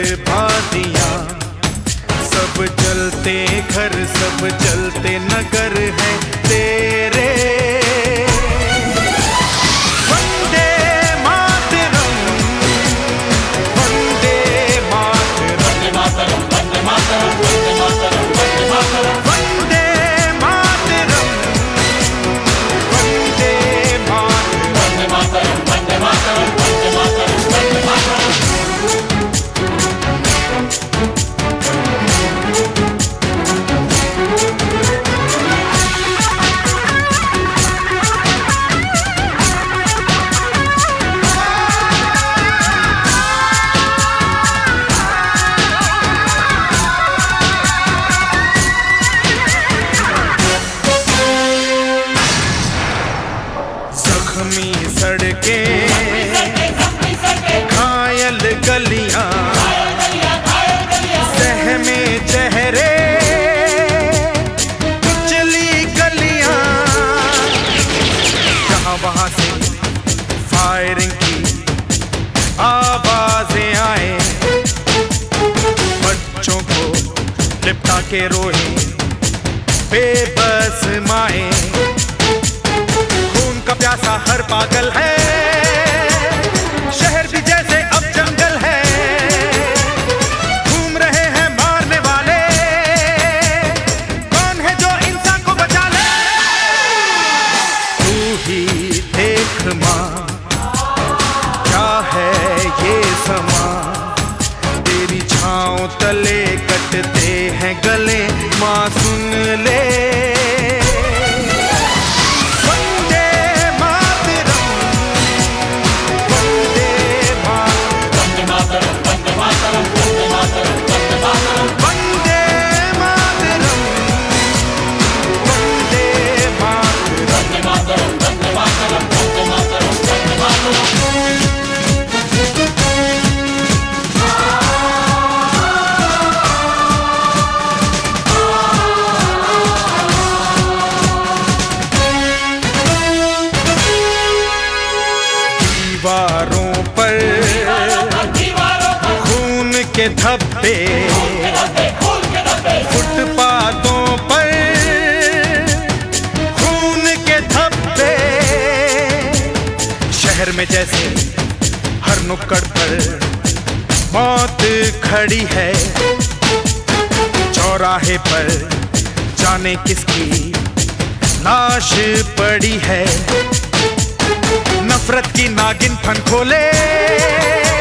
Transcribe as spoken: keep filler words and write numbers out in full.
बर्बादियां, सब जलते घर सब जलते नगर है तेरे। वंदे मातरम, वंदे मातरम, वंदे मातरम, वंदे मातरम, वंदे मातरम, वंदे मातरम, वंदे मातरम, वंदे मातरम, वंदे मातरम, वंदे मातरम, वंदे मातरम, वंदे मातरम। जख्मी सड़कें, घायल गलियां, सहमे चेहरे, कुचली गलियां, जहां वहां से फायरिंग की आवाजें आए, बच्चों को लिपटा के रोए बेबस माए। का प्यासा हर पागल है, शहर भी जैसे अब जंगल है, घूम रहे हैं मारने वाले, कौन है जो इंसान को बचा ले। तू ही देख माँ, क्या है ये समा, तेरी छाँव तले कटते हैं गले, माँ सुन ले। दीवारों पर खून के धब्बे, फुटपाथों पर खून के धब्बे, शहर में जैसे हर नुक्कड़ पर मौत खड़ी है, चौराहे पर जाने किसकी लाश पड़ी है, नफरत की नागिन फन खोले।